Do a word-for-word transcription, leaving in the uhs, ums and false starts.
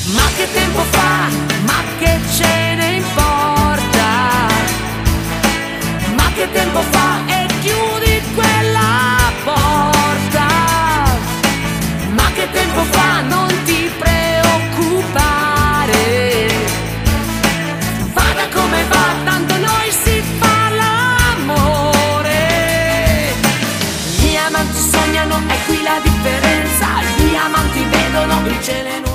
Ma che tempo fa, ma che ce ne importa? Ma che tempo fa e chiudi quella porta? Ma che tempo fa, non ti preoccupare, vada come va, tanto noi si fa l'amore. Gli amanti sognano, è qui la differenza, gli amanti vedono il cielo.